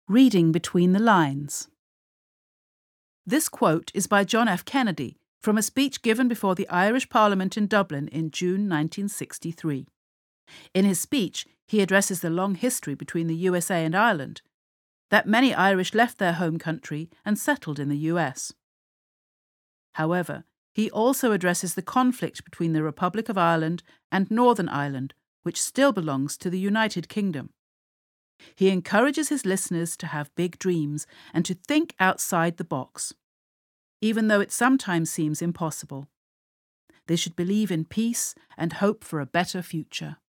Reading between the lines. This quote is by John F. Kennedy from a speech given before the Irish Parliament in Dublin in June 1963. In his speech, he addresses the long history between the USA and Ireland, that many Irish left their home country and settled in the US. However, he also addresses the conflict between the Republic of Ireland and Northern Ireland, which still belongs to the United Kingdom. He encourages his listeners to have big dreams and to think outside the box, even though it sometimes seems impossible. They should believe in peace and hope for a better future.